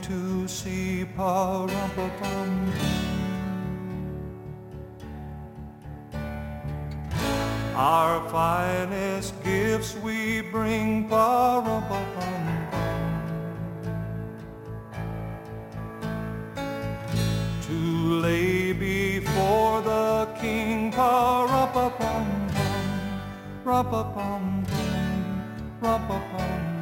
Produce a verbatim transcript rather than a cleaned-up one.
to see Pa-rum-pa-pum. Our finest gifts we bring, Pa-rum-pa-pum. To lay before the king, Pa-rum-pa-pum, rum-pa-pum, rum-pa-pum.